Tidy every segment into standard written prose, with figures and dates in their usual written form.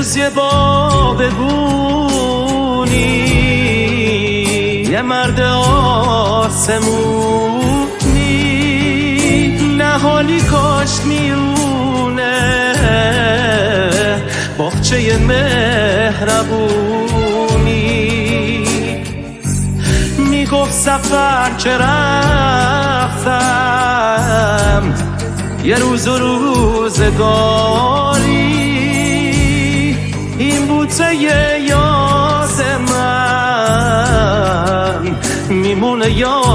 روز یه بابگونی، یه مرد آسمونی، نهالی کاشت میونه باغچه مهربونی. میگفت سفر که رفتم یه روز و روزگاری، این بوته یه یاد من میمونه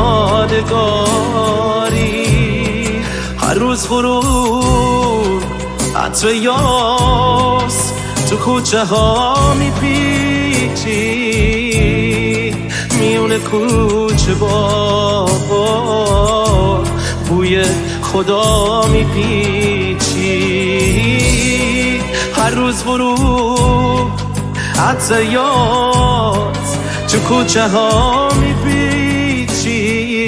یادگاری. هر روز غروب عطر یاس تو کوچه ها میپیچی، میونه کوچه با بوی خدا میپیچی. هر روز غروب عطر یاس تو کوچه ها میپیچی،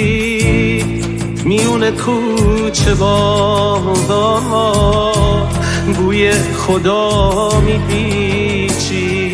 میونه کوچه با بوی خدا میپیچی.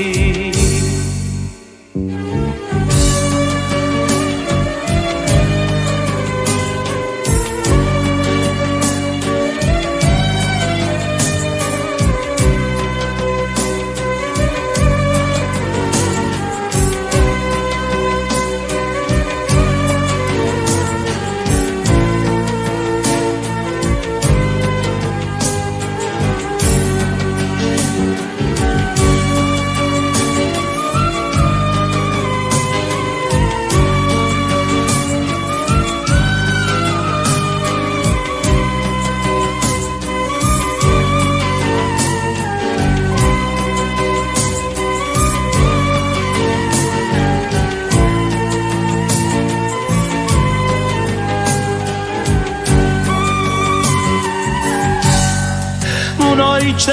اونایی که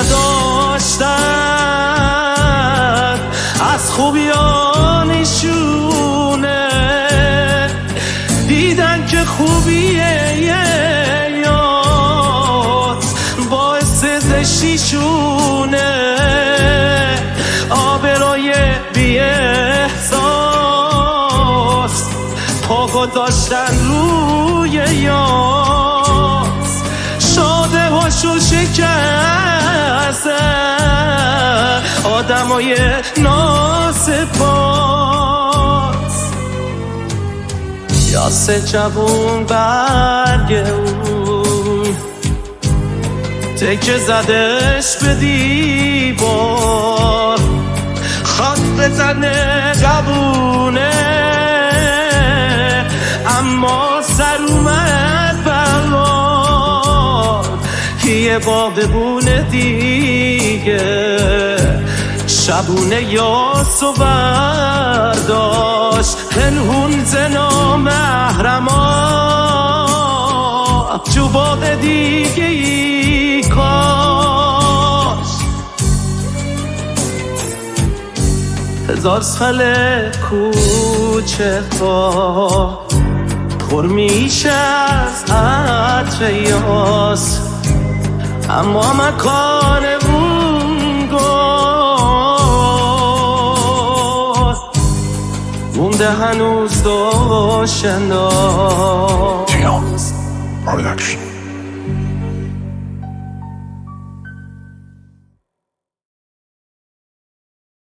نداشتن از خوبیانشونه، دیدن که خوبیه یاد باعث زشتیشونه. آبروی بی احساس پا گذاشتن روی یاد، شاده هاشو شکسته آدمای ناسپاس. یاس جوون برگ اون تکه زدش به دیوار، خواست بزنه قبونه اما سر اومد بغار. یه بابونه دیگه شبونه یاسو برداشت، هنهون زنا محرما تو باغ دیگه ای کاش. هزار سال کوچه ها پر میشه از عطر یاس، اما مکان اون گل مونده هنوز داشتن. Tian Production.